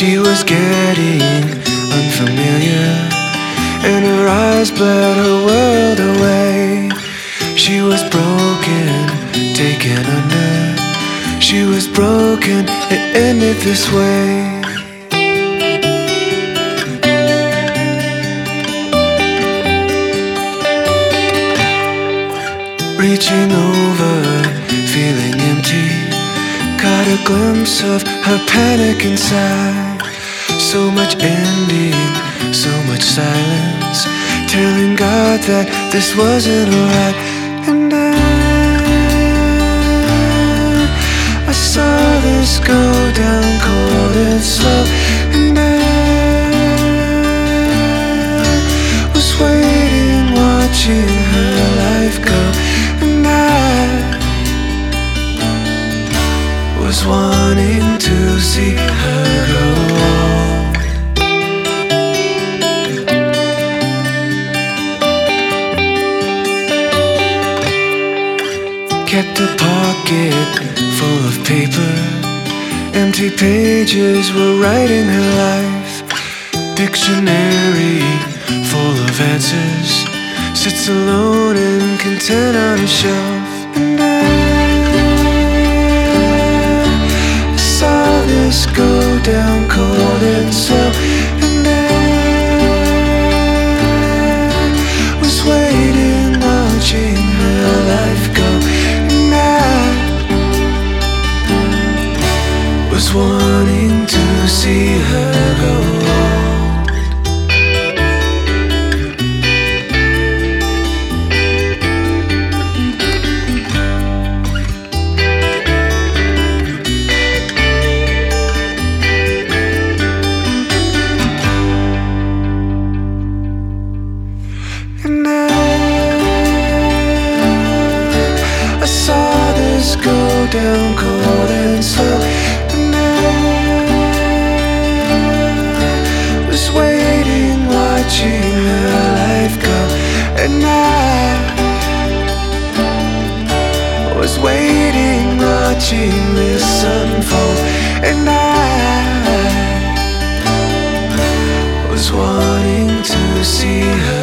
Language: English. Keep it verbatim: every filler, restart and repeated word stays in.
She was getting unfamiliar, and her eyes blurred her world away. She was broken, taken under. She was broken, it ended this way. Reaching over, feeling empty, caught a glimpse of her panic inside. So much ending, so much silence, telling God that this wasn't alright. And I, I saw this go down cold and slow. And I was waiting, watching her life go. And I was wanting to see her go on. Kept a pocket full of paper, empty pages were writing her life. Dictionary full of answers, sits alone and content on a shelf. And I saw this go down cold and slow. And I was waiting, watching her life go. And I was wanting to see her go on. And I, I saw this go down cold and slow. And I was waiting, watching her life go. And I was waiting, watching this unfold. And I was wanting to see her